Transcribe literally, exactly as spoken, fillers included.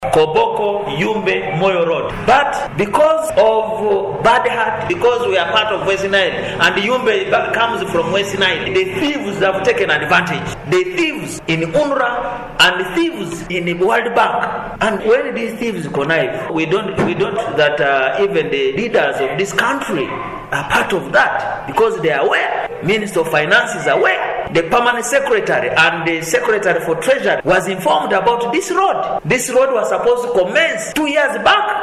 Koboko, Yumbe, Moyo Road. But because of bad heart, because we are part of West Nile, and Yumbe comes from West Nile, the thieves have taken advantage. The thieves in UNRWA and thieves in the World Bank. And when these thieves connive, we don't, we don't that uh, even the leaders of this country are part of that, because they are aware. Minister of Finance is aware. The permanent secretary and the secretary for treasury was informed about this road. This road was supposed to commence two years back.